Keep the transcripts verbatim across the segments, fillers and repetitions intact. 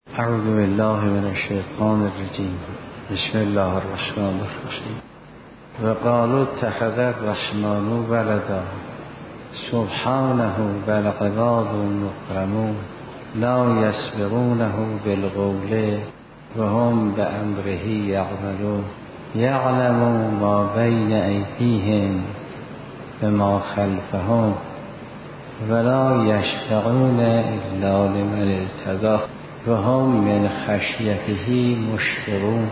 اعوذ بالله من الشیطان الرجیم. بسم الله الرحمن الرحیم. و قالوا اتخذ الرحمن ولدا سبحانه بل عباد مکرمون لا یسبقونه بالقول و هم بامره یعملون یعلم ما بین ایدیهم و ما خلفهم ولا یشفعون الا لمن ارتضی و هم من خشیته مشفقون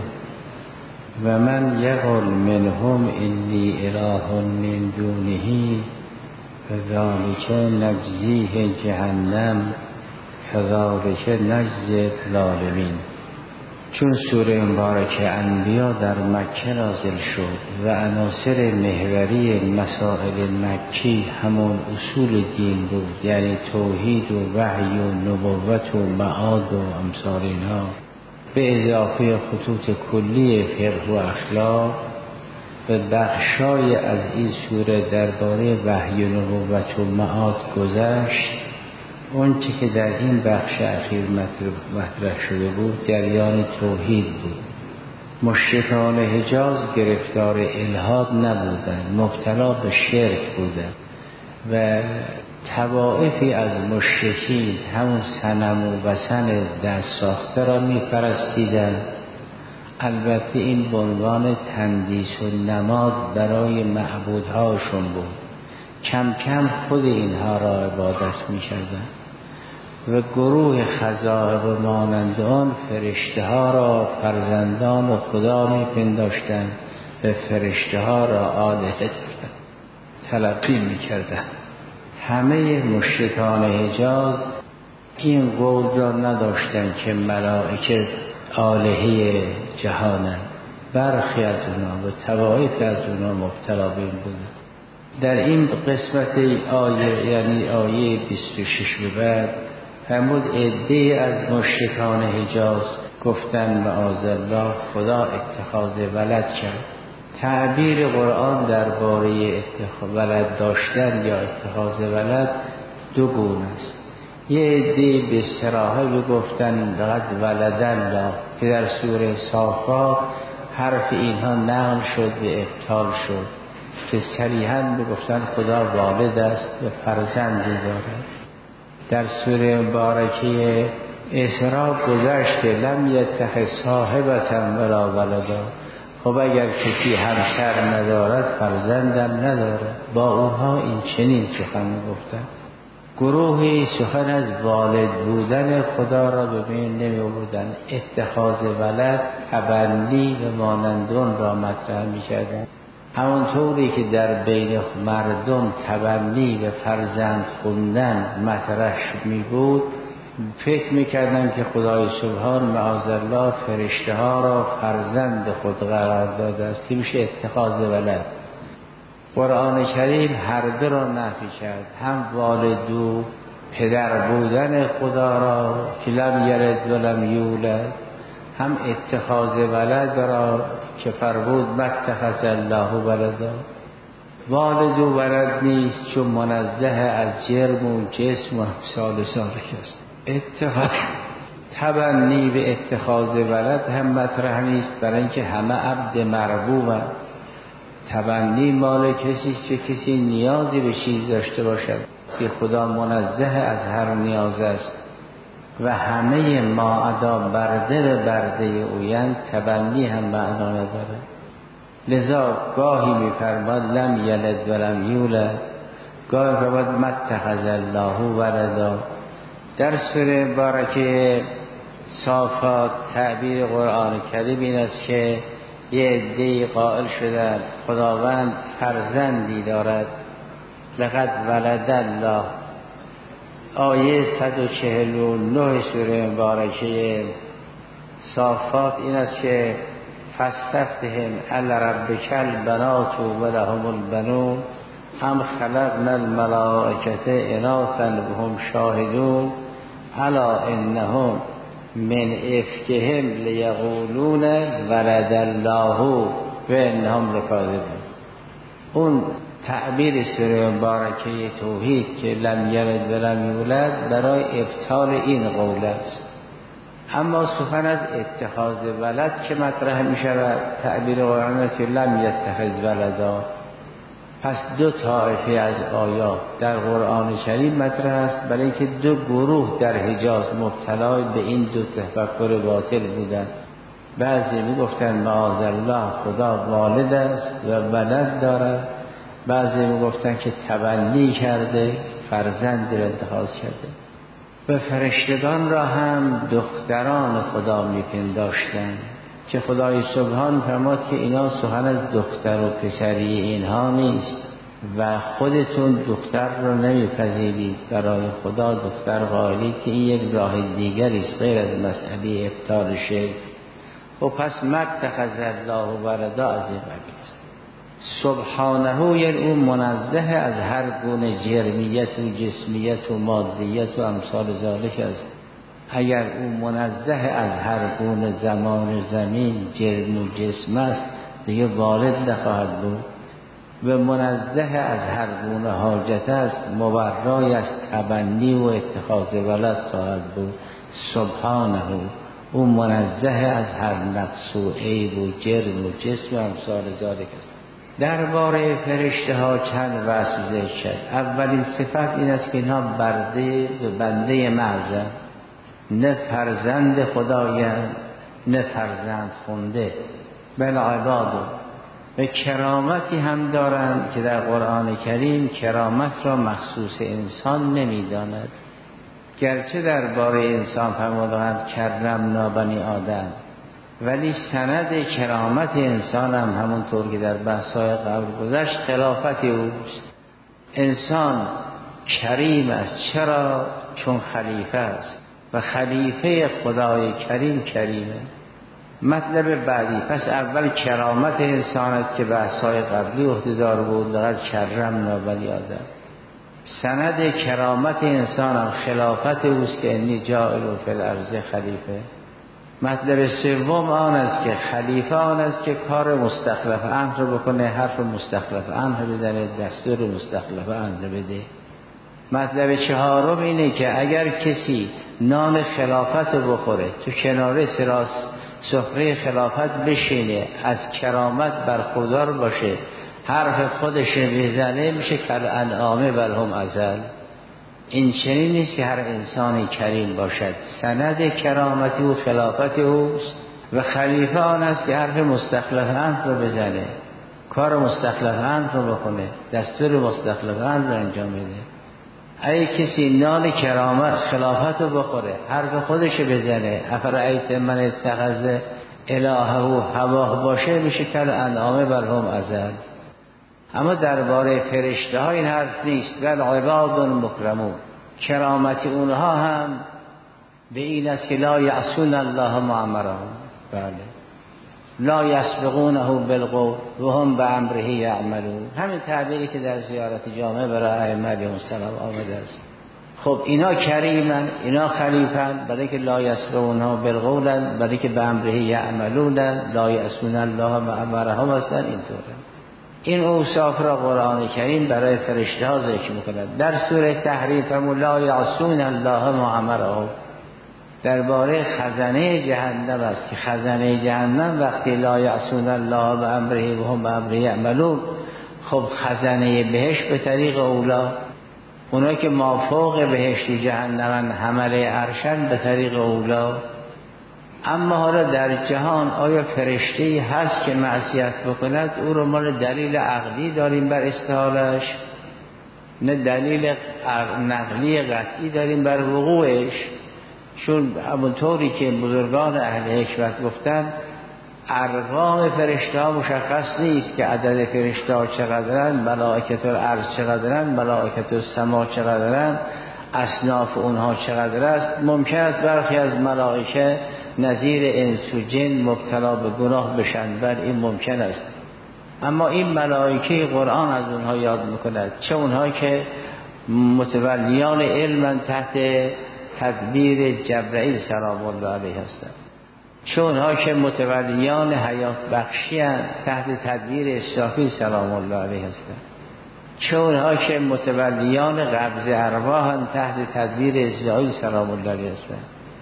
و من یقل منهم انی اله من دونه فذلک نجزیه جهنم کذلک نجزی الظالمین. چون سوره مبارکه انبیا در مکه نازل شد و عناصر محوری مسائل مکی همون اصول دین بود، یعنی توحید و وحی و نبوت و معاد و امثال اینها، به اضافه خطوط کلی فقه و اخلاق، و بخشای از این سوره درباره وحی و نبوت و معاد گذشت. اون چی که در این بخش اخیر مطرح شده بود جریان توحید بود. مشرکان حجاز گرفتار الحاد نبودند، مبتلا به شرک بودند و طوائفی از مشرکین همون صنم و وثن دست ساخته را می پرستیدند. البته این به عنوان تندیس و نماد برای معبودهاشون بود. کم کم خود اینها را عبادت می کردند و گروه خزائب و مانند آن فرشته ها را فرزندان و خدا می پنداشتند و فرشته ها را آلهه تلقی می کردند. همه مشرکان حجاز این قول را نداشتند که ملائکه آلهه جهانند. برخی از اونا و طوائف از اونا مبتلا به این بودند. در این قسمت آیه، یعنی آیه بیست و شش به بعد، فرمود عده‌ای از مشرکان حجاز گفتن معاذالله خدا اتخاذ ولد کرد. تعبیر قرآن درباره اتخاذ ولد داشتن یا اتخاذ ولد دو گونه است. یه عده‌ای به صراحت گفتن لقد ولد الله که در سوره صافات حرف اینها نقل شد و ابطال شد که صریحاً بگفتن خدا والد است و فرزندی دارد. در سوره مبارکه اسراء گذشت که لم یتخذ صاحبة ولا ولدا. خب اگر کسی همسر ندارد فرزندم ندارد. با اونها این چنین سخن گفتن. گروهی سخن از والد بودن خدا را به بین نمی آوردند، اتخاذ ولد تبنی و مانندون را مطرح می کردند. همونطوری که در بین مردم تبنی و فرزند خوندن مطرح می بود، فکر می کردن که خدای سبحان معاذالله فرشته ها را فرزند خود قرار داده است که میشه اتخاذ ولد. قرآن کریم هر دو را نفی کرد، هم والد و پدر بودن خدا را که لم یلد ولم یولد، هم اتخاذ ولد را که فرمود متخذ الله ولدا. والد و ولد نیست چون منزه از جرم و جسم و امثال ذالک است. اتخاذ تبنی و اتخاذ ولد هم مطرح نیست، برای اینکه همه عبد مربوبند. تبنی مال کسی است که کسی نیازی به چیز داشته باشد که خدا منزه از هر نیاز است و همه ما ادا برده به برده اویند. تبنی هم معنا نداره. لذا گاهی می‌فرماد لم یلد ولم یولد، گاهی می‌فرماد متخذ الله ولدا. در سوره مبارکه صافات تعبیر قرآن کریم این است که یه عده‌ای قائل شدند خداوند فرزندی دارد. لقد ولد الله. آیه صد و چهل و نه سوره مبارکه صافات این است که فاستفتهم الی ربک البنات و لهم البنون ام خلقنا الملائکة اناثا وهم شاهدون الا انهم من افکهم لیقولون ولد الله و انهم لکاذبون. اون تعبیر سوره مبارکه توحید که لم یلد ولم یولد برای ابطال این قول است. اما سخن از اتخاذ ولد که مطرح می شود تعبیر قرآن است لم یتخذ ولدا. پس دو طایفه از آیات در قرآن کریم مطرح است، برای اینکه دو گروه در حجاز مبتلا به این دو تفکر باطل بودند. بعضی می گفتن معاذالله خدا والد است و ولد دارد، بعضی می گفتن که تبنی کرده، فرزند را اتخاذ کرده. و فرشتگان را هم دختران خدا می پنداشتند که خدای سبحان فرمود که اینا سخن از دختر و پسری اینها نیست و خودتون دختر را نمیپذیرید، برای خدا دختر قائلید که این یک راه دیگری است غیر از مسئله ابطال شرک. و پس متخذ الله ولدا از این قبیل است. سبحانه یعنی اون منزه از هر گونه جرمیت و جسمیت و مادیت و امثال ذالک است. اگر او منزه از هر گونه زمان و زمین جرم و جسم است دیگه والد نخواهد بود و منزه از هر گونه حاجت است، مبرای از تبنی و اتخاذ ولد خواهد بود. سبحانه او منزه از هر نقص و عیب و جرم و جسم و امثال ذالک است. درباره فرشته ها چند وصف ذکر شد. اولین صفت این است که اینها برده و بنده محض، نه فرزند خدایند نه فرزند خونده، بل عباد. و کرامتی هم دارند که در قرآن کریم کرامت را مخصوص انسان نمیداند. گرچه درباره انسان فرمودند کرمنا بنی آدم، ولی سند کرامت انسان هم همونطور که در بحث‌های قبل گذشت خلافت اوست. انسان کریم است. چرا؟ چون خلیفه است و خلیفه خدای کریم کریمه. مطلب بعدی، پس اول کرامت انسان است که بحث‌های قبلی عهده‌دار بود، لقد کرمنا بنی آدم. سند کرامت انسان هم خلافت اوست که انی جاعل فی الارض خلیفه. مطلب سوم آن است که خلیفه آن است که کار مستخلف امر رو بکنه، حرف مستخلف امر بزنه، دستور مستخلف امر بده. مطلب چهارم اینه که اگر کسی نان خلافت رو بخوره تو کنار سراس سفره خلافت بشینه، از کرامت برخوردار باشه، حرف خودش بزنه، میشه کل انعامه بلهم ازل. این چنین نیست که هر انسانی کریم باشد. سند کرامتی و خلافت اوست و خلیفه آن است که حرف مستخلف امر رو بزنه، کار مستخلف امر رو بکنه، دستور مستخلف امر رو انجام بده. اگه کسی نان کرامت خلافت رو بخوره، حرف خودش بزنه، افرایت من اتخذ الهه و هواه باشه، میشه کل انعامه بلهم ازل. اما درباره فرشته ها این حرف نیست. بل عباد مکرمون، کرامت اونها هم به این است که لا یعصون الله ما امرهم، بله، لا یسبقونه بالقول و هم بامره یعملون. همین تعبیری که در زیارت جامع برای ائمه علیهم السلام آمده است. خب اینا کریمن، اینا خلیفن، برای که لا یسبقونه بالقول، برای که بامره یعملون، لا یعصون الله ما امرهم هستن. اینطوره. این اوصاف را قرآن کریم برای فرشته ها ذکر می‌کند. در سوره تحریم لا یعصون الله ما امرهم درباره خزانه جهنم است که خزانه جهنم وقتی لا یعصون الله بامره و هم بامره یعملون، خب خزانه بهشت به طریق اولا، اونا که مافوق بهشت و جهنم حمل عرشن به طریق اولا. اما حالا در جهان آیا فرشته‌ای هست که معصیت بکند؟ او رو ما دلیل عقلی داریم بر استحالش، نه دلیل نقلی قطعی داریم بر وقوعش. چون همونطوری که بزرگان اهل حکمت گفتن ارقام فرشته ها مشخص نیست که عدد فرشته ها چقدرن، ملائکت الارض چقدرن، ملائکت السما چقدرن، اصناف اونها چقدر است. ممکن است برخی از ملائکه نظیر انس و جن مبتلا به گناه بشن، بل این ممکن است. اما این ملائکه قرآن از اونها یاد میکند، چه اونها که متولیان علم تحت تدبیر جبرائیل سلام الله علیه هستند، چه اونها که متولیان حیات بخشی تحت تدبیر اسرافیل سلام الله علیه هستند، چه اونها که متولیان قبض ارواح تحت تدبیر اسرائیل سلام الله علیه هستند،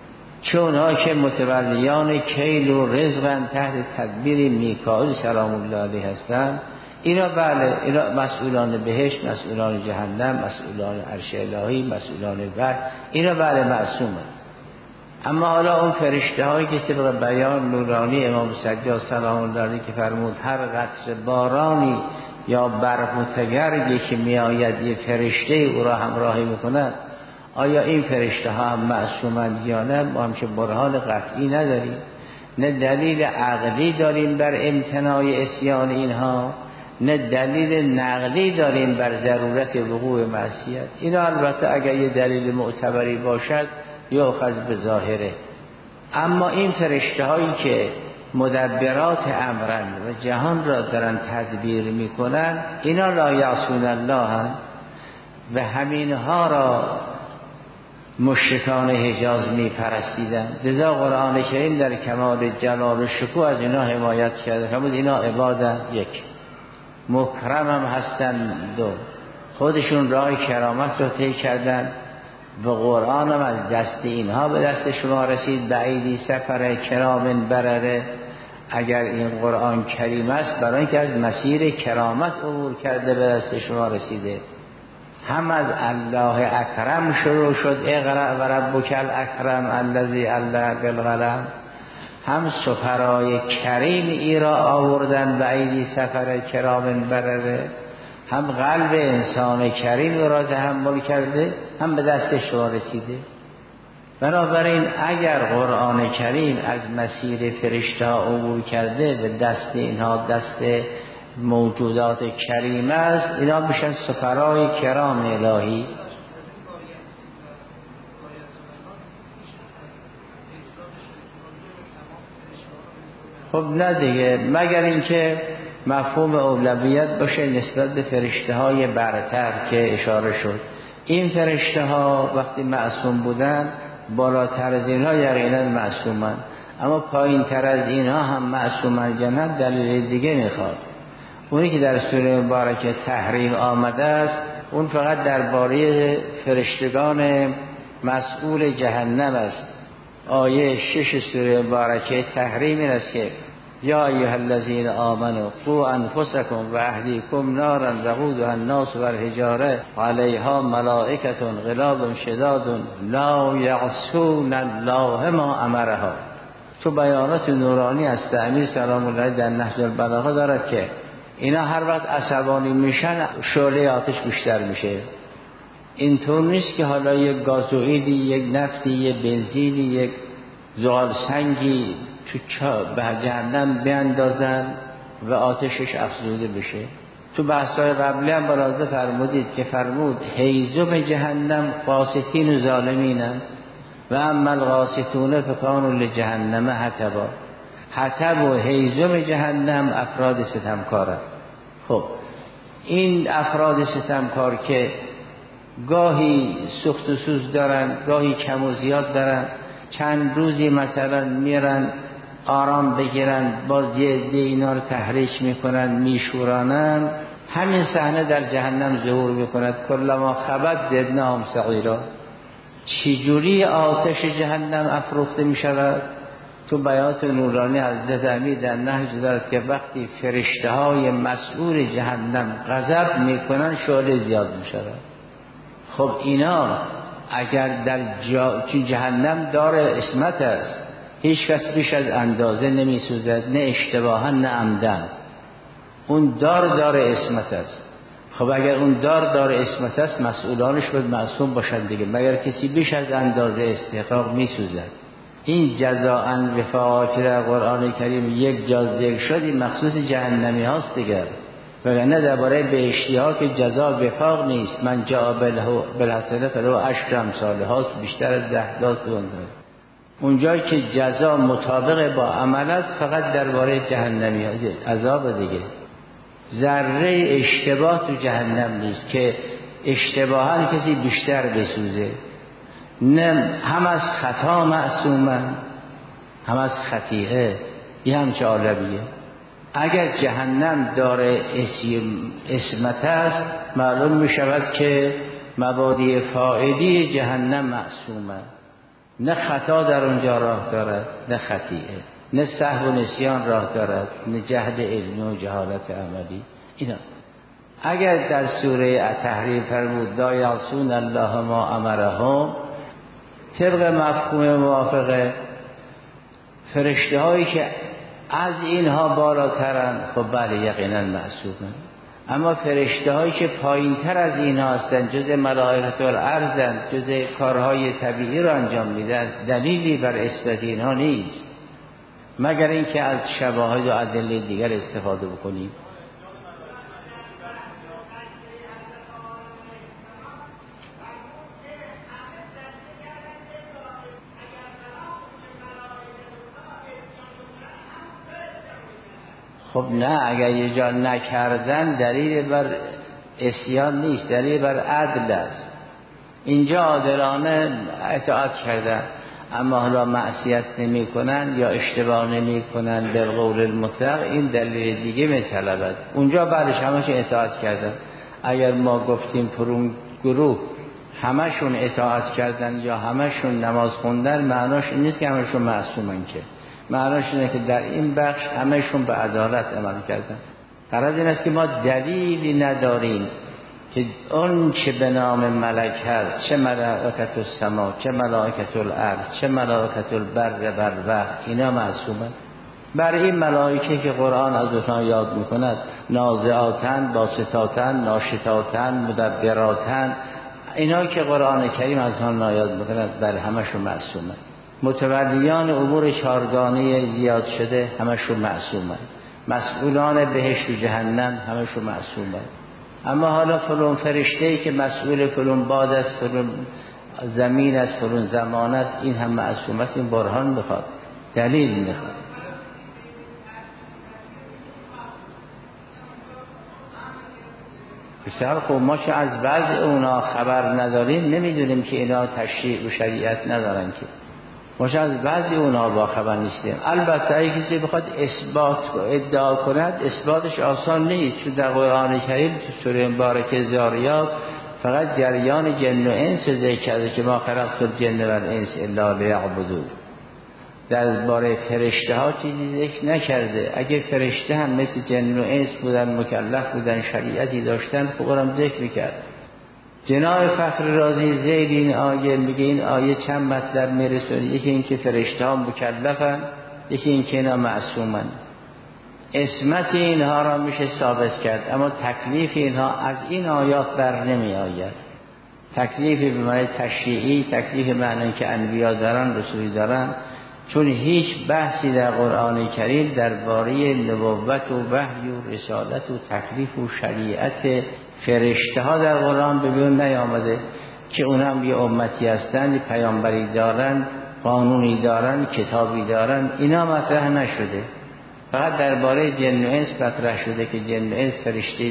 چون اونها که متولیان کیل و رزقن تحت تدبیر میکائیل سلام الله علیه هستند، اینا بله، اینا مسئولان بهشت، مسئولان جهنم، مسئولان عرش الهی، مسئولان وحی، اینا بله معصومه. اما حالا اون فرشته هایی که طبق بیان نورانی امام سجاد سلام الله علیه که فرمود هر قطره بارانی یا برف و تگرگی که میآید یه فرشته او را همراهی میکند، آیا این فرشته ها هم معصومند یا نه؟ ما همچه برهان قطعی نداریم، نه دلیل عقلی داریم بر امتناع اسیان اینها، نه دلیل نقلی داریم بر ضرورت وقوع معصیت. اینا البته اگر یه دلیل معتبری باشد یؤخذ به ظاهره. اما این فرشته هایی که مدبرات امرن و جهان را دارن تدبیر میکنن، اینا لا یعصون الله هم و همینها را مشرکان حجاز میپرستیدن. لذا قرآن کریم در کمال جلال و شکوه از اینا حمایت کرده، فرمود اینا عبادن، یک مکرم هم هستن، دو خودشون راه کرامت رو طی کردن و قرآن هم از دست اینها به دست شما رسید. بعیدی سفر کرام برره، اگر این قرآن کریم است برای اینکه از مسیر کرامت عبور کرده به دست شما رسیده. هم از الله اکرم شروع شد، اقرأ و ربک الاکرم الذی علم بالقلم، هم سفرای کریم ای را آوردن بعیدی سفر کرام برره، هم قلب انسان کریم را تحمل کرده، هم به دست شما رسیده. بنابراین اگر قرآن کریم از مسیر فرشته ها عبور کرده به دست اینها، دست موجودات کریم است، اینا میشن سفرای کرام الهی. خب نه دیگه، مگر اینکه مفهوم اولویت باشه نسبت به فرشته های برتر که اشاره شد. این فرشته ها وقتی معصوم بودن بالاتر از اینها یقینا معصومن، اما پایین تر از اینها هم معصومن یا نه دلیل دیگه میخواد. اونی که در سوره مبارکه تحریم آمده است، اون فقط درباره فرشتگان مسئول جهنم است. آیه شش سوره مبارکه تحریم این است که یا ایها الذین آمنوا قوا انفسکم و اهلیکم نارا وقودها الناس والحجاره علیها ملائکة غلاظ شداد لا یعصون الله ما امرها. تو بیانات نورانی از امیر سلام الله در نهج البلاغه دارد که اینا هر وقت عصبانی میشن شعله آتش بیشتر میشه. اینطور نیست که حالا یک گازوئیدی، یک نفتی، یک بنزینی، یک زغال سنگی تو به جهنم بیندازن و آتشش افزوده بشه. تو بحث‌های قبلی هم برازه فرمودید که فرمود هیزم جهنم قاسطین و ظالمینن و اما القاسطون فکانوا لجهنم حطبا. حطب و هیزم جهنم افراد ستمکارن. خب این افراد ستمکار که گاهی سخت و سوز دارن، گاهی کم و زیاد دارن، چند روزی مثلا میرن آرام بگیرن، باز یه عده اینا رو تحریک میکنن، میشورانن، همین صحنه در جهنم ظهور میکند. کلما خبت زدناهم سعیرا. چجوری آتش جهنم افروخته میشود؟ تو بیات نورانی حضرت امیر در نهج دارد که وقتی فرشته های مسئول جهنم غضب میکنن شعله زیاد میشود. خب اینا اگر در جا... جهنم دار عصمت است، هیچ کس بیش از اندازه نمی سوزد، نه اشتباها نه عمدن. اون دار دار عصمت است. خب اگر اون دار دار عصمت است مسئولانش باید معصوم باشند دیگه، مگر کسی بیش از اندازه استحقاق می سوزد. این جزاء وفاقا که در قرآن کریم یک جاز یک شد این مخصوص جهنمی هاست دیگر، وگرنه درباره بهشتی ها که جزا وفاق نیست. من جاء بالحسنه فله عشر امثالها هاست، بیشتر از ده داست بونده. اونجایی که جزا مطابق با عمل است فقط درباره جهنمی ها عذاب دیگه. ذره اشتباه تو جهنم نیست که اشتباها کسی بیشتر بسوزه، نه هم از خطا معصومن هم از خطیئه. یه همچه عالمیه. اگر جهنم داره اسمت است معلوم می شود که مبادی فائدی جهنم معصومه. نه خطا در اونجا راه دارد نه خطیئه، نه سهو و نسیان راه دارد نه جهل علمی و جهالت عملی. اینا اگر در سوره تحریم فرمود لا یعصون الله ما امرهم، طبق مفهوم موافقه فرشته هایی که از اینها بالاترن، خب بله یقینا معصومن. اما فرشته هایی که پایین تر از اینها هستند، جز ملائکه الارض، جز کارهای طبیعی را انجام میدن، دلیلی بر اثبات اینها نیست مگر اینکه از شواهد و ادله دیگر استفاده بکنیم. خب نه، اگر یه جا نکردن دلیل بر عصیان نیست، دلیل بر عدل است. اینجا عادلانه اطاعت کردن اما حالا معصیت نمی کنن یا اشتباه نمی کنن در قول المطلق، این دلیل دیگه میطلبد. اونجا بعدش همش اطاعت کردن. اگر ما گفتیم پرون گروه همشون اطاعت کردن یا همشون نماز خوندن، معناش این نیست که همشون معصومن، که معناش اینه که در این بخش همشون به عدالت عمل کردن. غرض این است که ما دلیلی نداریم که اون چه به نام ملک هست، چه ملائکت السما، چه ملائکت الارض، چه ملائکت البر والبحر، اینا معصومن. برای این ملائکه که قرآن از اونها یاد میکند، نازعاتن، باسطاتن، ناشطاتن، مدبراتن، اینا که قرآن کریم از آنها یاد میکند، بر همشون معصومن. متولیان امور چارگانه زیاد شده همشون معصومن. مسئولان بهشت و جهنم همشون معصومن. اما حالا فلان فرشته‌ای که مسئول فلان باد است، فلان زمین است، فلان زمان است، این هم معصوم است. این برهان میخواد، دلیل میخواد. بسیار خوب، ما که از بعض اونا خبر نداریم نمیدونیم که اینا تشریع و شریعت ندارن، که ما از بعضی اونها با خبر نیستیم. البته اگه کسی بخواد اثبات ادعا کند، اثباتش آسان نیست، چون در قرآن کریم تو سوره مبارکه زاریات فقط جریان جن و انس ذکر کرده که ما خلقت الجن و الانس الا لیعبدون. در باره فرشته ها چیزی ذکر نکرده. اگه فرشته هم مثل جن و انس بودن، مکلف بودن، شریعتی داشتن، خب اونم ذکر میکرد. جناب فخر رازی زید این آیه میگه این آیه چند مطلب میرسونه. یکی این که فرشته ها مکلفن، یکی این که اینا معصومن. عصمت اینها را میشه ثابت کرد، اما تکلیف اینها از این آیات بر نمی آید. تکلیف به معنی تشریعی، تکلیف معنی که انبیا دارن، رسولی دارن، چون هیچ بحثی در قرآن کریم درباره نبوت و وحی و رسالت و تکلیف و شریعت فرشته ها در قرآن به بیرون نیامده که اونم یه امتی هستن، پیامبری دارن، قانونی دارن، کتابی دارن. اینا مطرح نشده. فقط درباره جن و انس مطرح شده که جن و انس فرشته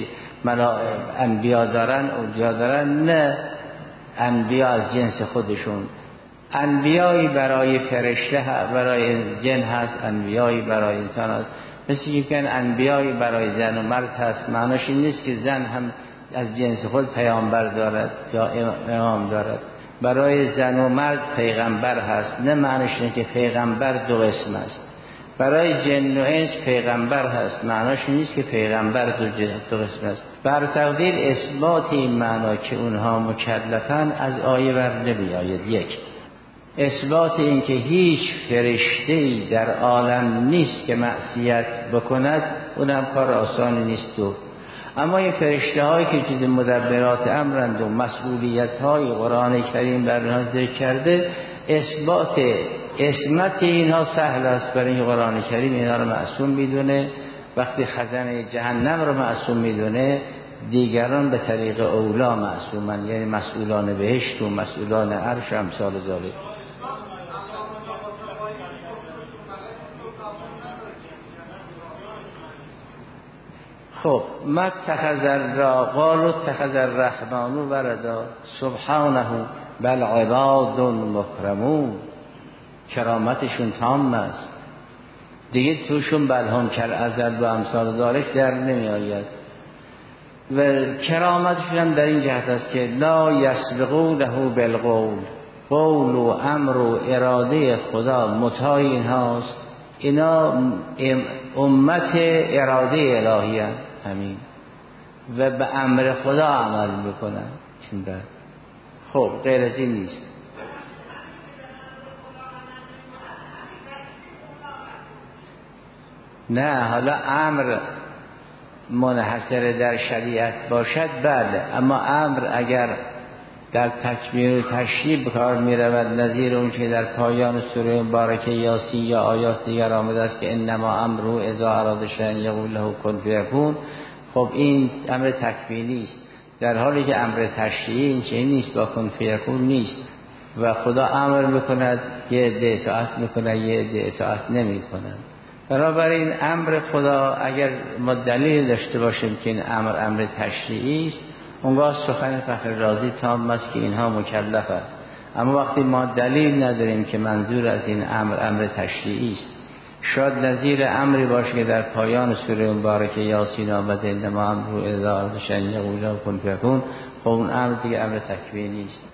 انبیا دارن، اولیا دارن. نه انبیا از جنس خودشون، انبیایی برای فرشته برای جن هست، انبیایی برای انسان هست. مثل که انبیایی برای زن و مرد هست. معناش این نیست که زن هم از جنس خود پیامبر دارد یا امام دارد. برای زن و مرد پیغمبر هست. نه معناش اینه که پیغمبر دو قسم است. برای جن و انس پیغمبر هست. معناش این نیست که پیغمبر دو, دو قسم است. بر تقدیر اثبات این معنا که اونها مکلفن از آیه بر نمی آید. یک، اثبات این که هیچ فرشته‌ای در عالم نیست که معصیت بکند، اونم کار آسانی نیست. دو، اما این فرشته هایی که چیز مدبرات امرند و مسئولیت های قرآن کریم در اینها ذکر کرده، اثبات عصمت اینها سهل است، برای این قرآن کریم اینها رو معصوم میدونه. وقتی خزانه جهنم رو معصوم میدونه، دیگران به طریق اولا معصومن، یعنی مسئولان بهشت و مسئولان عرش و امثال ذالک. خب ما اتخذ را قالوا اتخذ الرحمن ولدا سبحانه بل عباد مکرمون. کرامتشون تام است دیگه، توشون بلهم کر ازل و امثال ذالک در نمی آید. و کرامتشون هم در این جهت است که لا یسبقونه بالقول، قول و امر و اراده خدا مطاع اینهاست، اینا امت اراده الهی هست همین و به امر خدا عمل میکنن. این بعد خب غیر از این نیست. نه حالا امر منحصر در شریعت باشد بله، اما امر اگر در تکمیل و تشریح کار می رود نظیر اون که در پایان سوره مبارکه یاسین یا آیات دیگر آمده است که انما امره اذا اراد شیئا یقول له کن فیکون، خب این امر تکمیلی است، در حالی که امر تشریعی این چنین نیست، با کن فیکون نیست و خدا امر میکند یه عده اطاعت میکنه یه عده اطاعت نمیکنن. بنابراین امر خدا اگر ما دلیل داشته باشیم که این امر امر تشریعی است، اونگاه سخن فخر رازی تام است که اینها مکلف است. اما وقتی ما دلیل نداریم که منظور از این امر امر تشریعی است، شاید نظیر امری باشه که در پایان سوره مبارکه یاسین آمده انما امره اذا اراد شیئا یقول له کن فیکون، خب اون امر دیگه امر تکوینی است.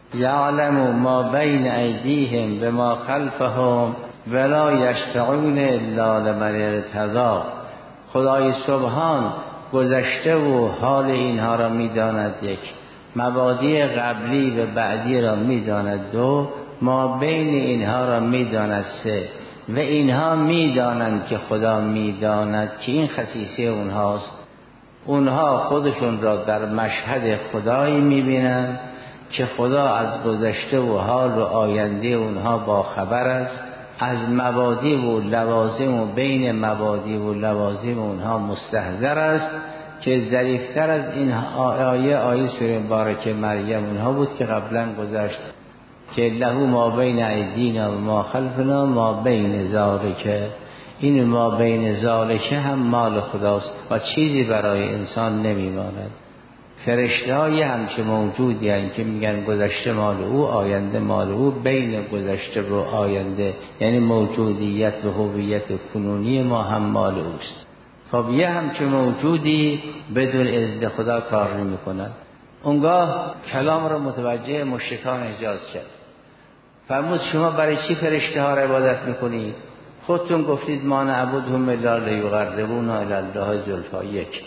یعلم ما بین ایدیهم بما خلفهم ولا یشفعون الا لمن ارتضی. خدای سبحان گذشته و حال اینها را میداند، یک مبادی قبلی و بعدی را میداند، دو ما بین اینها را میداند، سه و اینها میدانند که خدا میداند که این خصیصه اونهاست. اونها خودشون را در مشهد خدایی میبینند که خدا از گذشته و حال و آینده اونها با خبر است، از مبادی و لوازم و بین مبادی و لوازم اونها مستحضر است که ظریفتر از این آیه آیه سوره مبارکه مریم اونها بود که قبلا گذشت که له ما بین ایدینا و ما خلفنا ما بین ذالک. این ما بین ذالک هم مال خداست و چیزی برای انسان نمیماند. فرشته های همچه موجودی هستند که میگن گذشته مال او آینده مال او، بین گذشته و آینده یعنی موجودیت و هویت کنونی ما هم مال اوست. خب یه همچه موجودی بدون اذن خدا کار نمی کند. اونگاه کلام را متوجه مشرکان حجاز کرد. فرمود شما برای چی فرشته ها را عبادت میکنید؟ خودتون گفتید ما نعبدهم الا لیقربونا الی الله زلفی. یک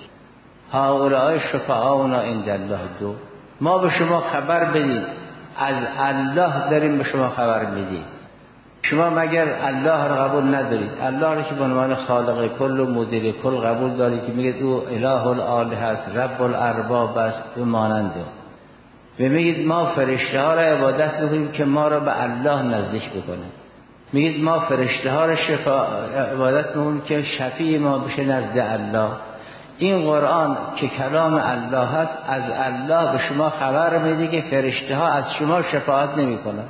هؤلاء شفعاؤنا عند الله. دو ما به شما خبر بدیم، از الله داریم به شما خبر میدیم. شما مگر الله را قبول ندارید؟ الله را که به عنوان خالق کل و مدیر کل قبول دارید که میگید او اله الالهه است، رب الارباب است و ماننده، و میگید ما فرشته ها را عبادت میکنیم که ما را به الله نزدیک بکنه. میگید ما فرشته ها را شفا عبادت میکنیم که شفیع ما بشه نزد الله. این قرآن که کلام الله هست از الله به شما خبر میده که فرشته ها از شما شفاعت نمی کنن.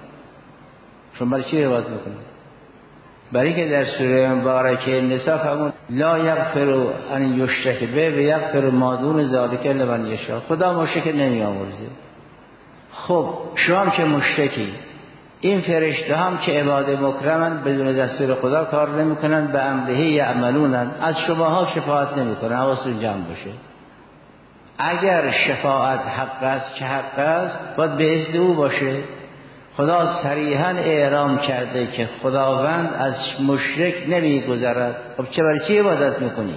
شما برای چی عبادت میکنید؟ برای که در سوره مبارکه نساء فرمود لا یغفر ان یشرک به و یغفر ما دون ذلک لمن یشاء. خدا مشرک نمی آمرزه. خب شما هم که مشرکی، این فرشته هم که عباد مکرمن بدون دستور خدا کار نمی کنن، به امره یعملونن، از شماها شفاعت نمی کنن. حواستون جمع باشه. اگر شفاعت حق است که حق است باید به اذن او باشه. خدا صریحا اعلام کرده که خداوند از مشرک نمی گذرد. خب چه برای چی عبادت میکنی؟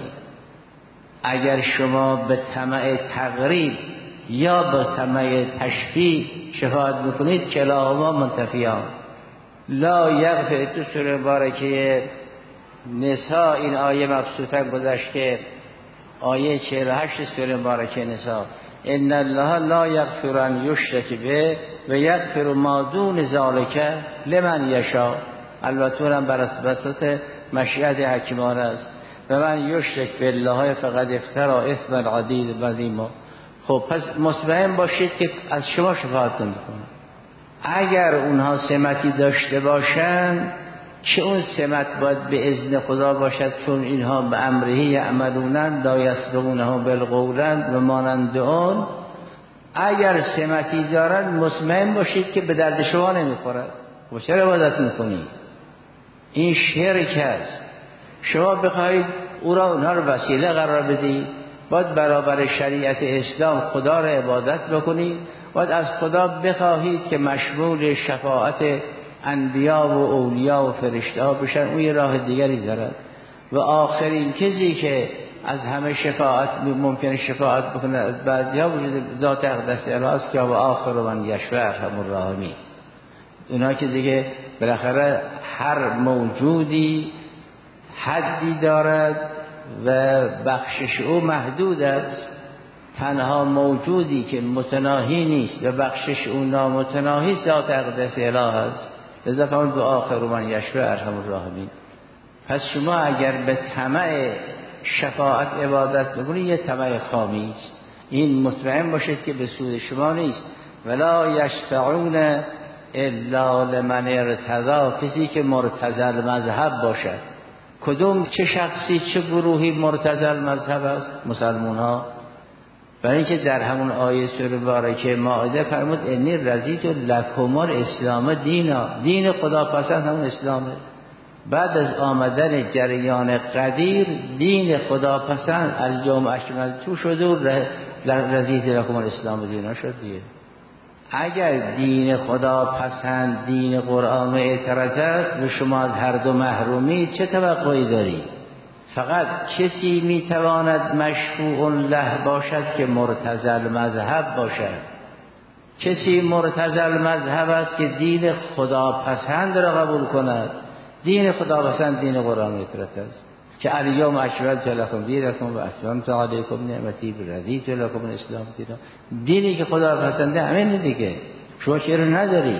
اگر شما به طمع تقریب یا به طمع تشفیع شفاعت میکنید کلاهما منتفیان. لا یغفر. تو سوره مبارکه نساء این آیه مبسوطا گذشت که آیه چهل و هشت سوره مبارکه نساء ان الله لا یغفر ان یشرک به و یغفر ما دون ذلک لمن یشاء. البته اونم بر اساس مشیت حکیمانه است. و من یشرک بالله فقد افترا اثما عظیما. خب پس مطمئن باشید که از شما شفاعت نمی‌کنه. اگر اونها سمتی داشته باشند که اون سمت باید به اذن خدا باشد، چون اینها به امره یعملونن لا یسبقونه بالقول و مانند اون. اگر سمتی دارن مطمئن باشید که به درد شما نمیخورد. و چرا عبادت میکنید؟ این شرک است. شما بخواید او را اونها رو وسیله قرار بدید، باید برابر شریعت اسلام خدا را عبادت بکنید، باید از خدا بخواهید که مشمول شفاعت انبیا و اولیاء و فرشته ها بشن، اون یه راه دیگری دارد. و آخرین کسی که از همه شفاعت ممکنه شفاعت بکنه از بعضی‌ها وجود ذات اقدس الهی است که و آخر من یشفع ارحم الراحمین. اونا که دیگه بالاخره هر موجودی حدی دارد و بخشش او محدود است. تنها موجودی که متناهی نیست و بخشش او نامتناهی ذات اقدس الهی است. لذا فرمود به آخر من یشفع ارحم الراحمین. پس شما اگر به طمع شفاعت عبادت بکنید یه طمع خامی است. این مطمئن باشید که به سود شما نیست. ولا یشفعون الا لمن ارتضی، کسی که مرتضی المذهب باشد. کدوم چه شخصی چه گروهی مرتضی المذهب است؟ مسلمان ها. برای اینکه در همون آیه سوره مبارکه مائده فرمود انی رضیت لکم الاسلام دینا، دین خدا پسند همون اسلامه. بعد از آمدن جریان قدیر دین خدا پسند الیوم اکملت تو شد و رضیت لکم الاسلام دینا شد دیگه. اگر دین خدا پسند دین قرآن و اعتراض است و شما از هر دو محرومی چه توقعی دارید؟ فقط کسی میتواند مشفوع له باشد که مرتضی المذهب باشد. کسی مرتضی المذهب است که دین خدا پسند را قبول کند. دین خدا پسند دین قرآن و اعتراض است که الیوم اکملت لکم دینکم و اتممت علیکم نعمتی و رضیت لکم الاسلام دینا. دینی که خدا پسنده همین دیگه، شما چرا نداری؟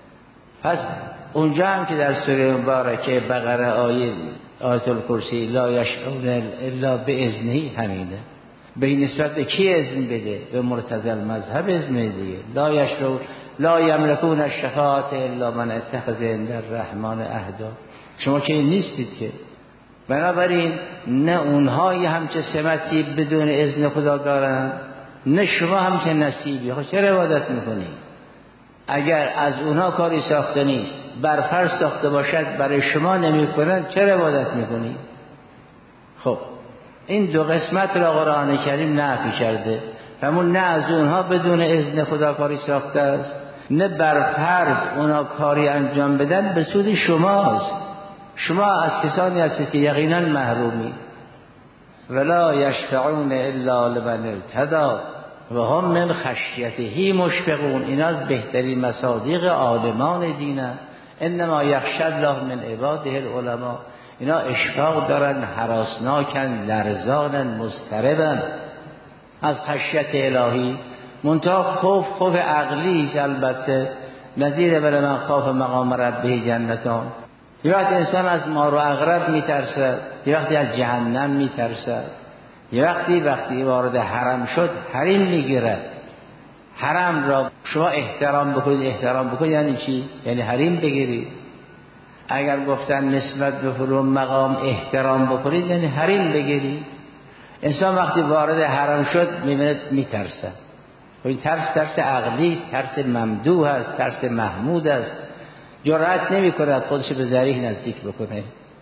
پس اونجا هم که در سوره مبارکه بقره آیه آیت الکرسی لا یشفعون الا باذنه همینه. به نسبت کی اذن بده؟ به مرتضی المذهب اذن بده. لا یشفعون لا یملکون الشفاعة الا من اتخذ عند الرحمن عهدا. شما که نیستید که. بنابراین نه اونها همچه سمتی بدون اذن خدا دارن نه شما همچه نصیبی. خب چرا عبادت میکنید؟ اگر از اونها کاری ساخته نیست برفرض ساخته باشد برای شما نمیکنن چرا عبادت میکنید؟ خب این دو قسمت را قرآن کریم نفی کرده. همون نه از اونها بدون اذن خدا کاری ساخته است نه برفرض اونها کاری انجام بدن به سود شماست. شما از کسانی هستید که یقینا محرومی. ولا یشفعون الا لمن ارتضی و هم من خشیته مشفقون. اینا از بهترین مصادیق عالمان دینه. انما یخشی الله من عباده العلماء. اینا اشفاق دارن، هراسناکن، لرزانن، مضطربن از خشیت الهی. منتها خوف خوف عقلی است. البته نظیر بر من خاف مقام ربه جنتان. یه وقت انسان از مار و عقرب میترسد، یه وقتی از جهنم میترسد، یه وقتی وقتی وارد حرم شد حریم میگیرد. حرم را شما احترام بکنید، احترام بکنید یعنی چی؟ یعنی حریم بگیرید. اگر گفتن نسبت به فلان مقام احترام بکنید یعنی حریم بگیرید. انسان وقتی وارد حرم شد میبیند میترسد. این ترس ترس عقلی است، ترس ممدوح است، ترس محمود است. جرأت نمی کند خودش به ذریح نزدیک بکنه.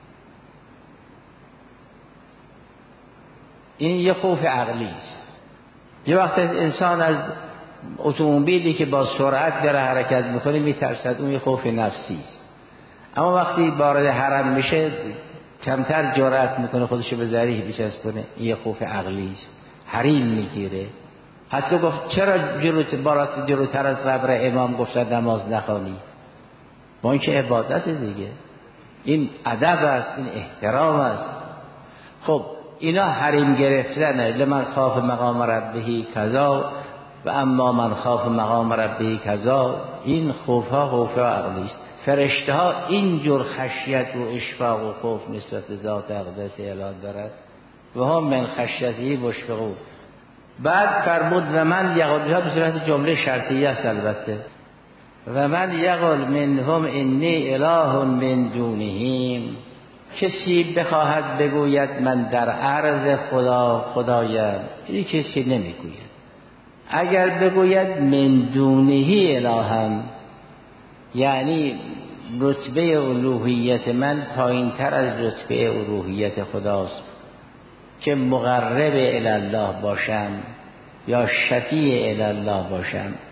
این یه خوف عقلی است. یه وقت انسان از اتومبیلی که با سرعت داره حرکت میکنه میترسد، اون یه خوف نفسی است. اما وقتی وارد حرم میشه کمتر جرأت میکنه خودش به ذریح بچسبونه. این یه خوف عقلی است. حریم میگیره. حتی گفت چرا جلوت بارات جلوتر از قبر امام گفتن نماز نخوانی؟ با اینکه عبادت دیگه. این ادب است، این احترام است. خب اینا حریم گرفتنه. لمن خاف مقام ربه کذا و اما من خاف مقام ربه کذا. این خوفها خوف عقلی است. فرشته ها اینجور خشیت و اشفاق و خوف نسبت به ذات اقدس الهی دارد. و هم من خشیتی مشفقون. بعد فرمود و من یقولها به صورت جمله شرطیه است البته. و من یقول منهم انی اله من دونهم. کسی بخواهد بگوید من در عرض خدا خدایم، این کسی نمیگوید. اگر بگوید من دونه الهم یعنی رتبه الوهیت من پایین تر از رتبه الوهیت خداست که مقرب الی الله باشم یا شفیع الی الله باشم.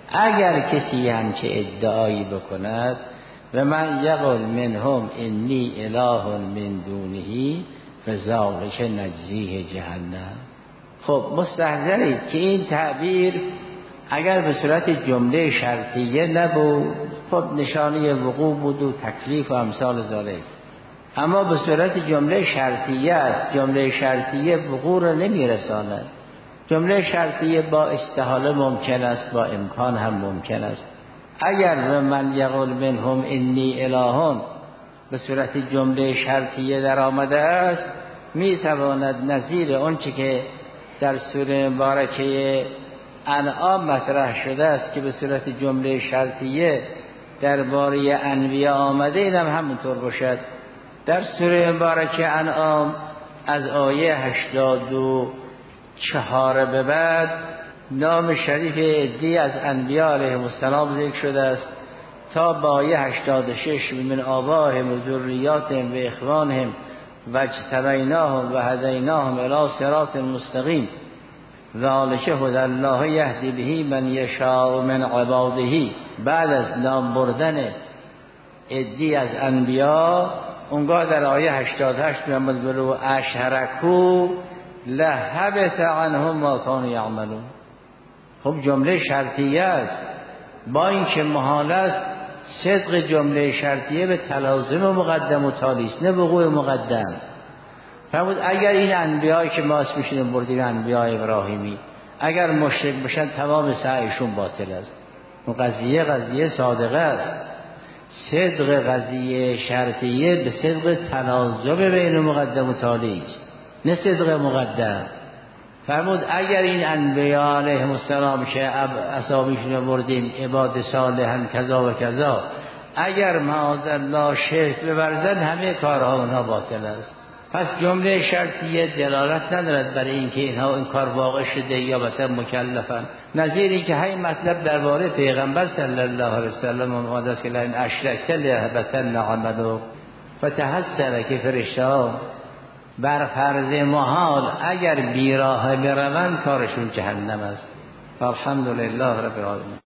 اگر کسی همچه ادعایی بکند و من یقل منهم انی اله من دونه فذلک نجزیه جهنم. خب مستحضرید که این تعبیر اگر به صورت جمله شرطیه نبود خب نشانه وقوع بود و تکلیف و امثال ذالک، اما به صورت جمله شرطیه است. جمله شرطیه وقوع را نمیرساند. جمله شرطیه با استحاله ممکن است، با امکان هم ممکن است. اگر من یقول منهم انی الهون به صورت جمله شرطیه در آمده است، میتواند نظیر آنچه که در سوره مبارکه انعام مطرح شده است که به صورت جمله شرطیه درباره انبیا آمده، اینم هم همونطور باشد. در سوره مبارکه انعام از آیه هشتاد و چهار به بعد نام شریف عده‌ای از انبیا علیهم السلام ذکر شده است تا با آیه هشتاد و شش من آبائهم و ذریاتهم و اخوانهم و اجتبیناهم و هدیناهم الی صراط مستقیم ذلک هدی الله یهدی به من یشاء من عباده. بعد از نام بردن عده‌ای از انبیا اونگاه در آیه هشتاد و هشت می‌آمد ولو اشرکوا لحبط عنهم ما کانوا یعملون. خب جمله شرطیه است، با اینکه محال است صدق جمله شرطیه به تلازم مقدم و تالی است نه وقوع مقدم. فرمود اگر این انبیایی که ما اسمشون بردیم انبیای ابراهیمی اگر مشرک بشن تمام سعیشون باطل است. اون قضیه قضیه صادقه است. صدق قضیه شرطیه به صدق تناسب بین مقدم و تالی است نه صدق مقدم. فرمود اگر این انبیا علیهم السلام که اسامیشون بردیم عباد صالحن کذا و کذا اگر معاذالله شرک بورزن همه کارها اونها باطل است. پس جمله شرطیه دلالت ندارد برای اینکه اینها این کار واقع شده یا مثلا مکلفن. نظیر این که همین مطلب درباره پیغمبر صلی الله علیه و سلم آمده است که لئن اشرکت لیحبطن عملک، فتحسر که فرشته‌ها بر فرض محال اگر بیراه بروند کارشون جهنم است. الحمدلله رب العالمین.